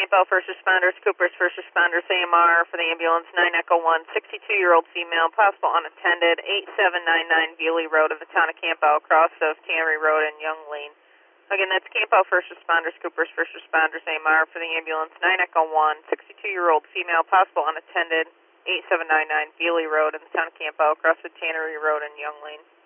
Campo First Responders, Cooper's First Responders, AMR for the ambulance, 9 Echo 1, 62-year-old female, possible unattended, 8799 Bealey Road of the town of Campo, cross of Tannery Road and Young Lane. Again, that's Campo First Responders, Cooper's First Responders, AMR for the ambulance, 9 Echo 1, 62-year-old female, possible unattended, 8799 Bealey Road in the town of Campo, cross of Tannery Road and Young Lane.